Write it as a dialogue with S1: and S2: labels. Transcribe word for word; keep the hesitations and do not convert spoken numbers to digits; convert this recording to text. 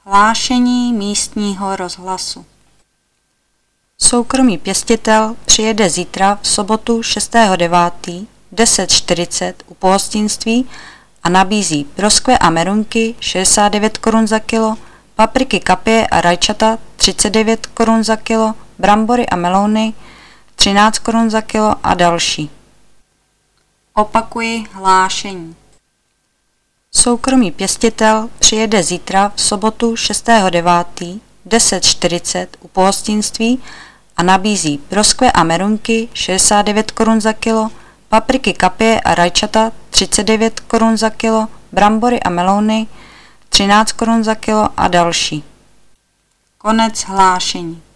S1: Hlášení místního rozhlasu. Soukromý pěstitel přijede zítra v sobotu šestého devátého v deset čtyřicet u pohostinství a nabízí broskve a merunky šedesát devět korun za kilo, papriky, kapie a rajčata třicet devět korun za kilo, brambory a melouny třináct korun za kilo a další. Opakuji hlášení. Soukromý pěstitel přijede zítra v sobotu šestého devátého v deset čtyřicet u pohostinství a nabízí broskve a merunky šedesát devět korun za kilo, papriky, kapie a rajčata třicet devět korun za kilo, brambory a melouny třináct korun za kilo a další. Konec hlášení.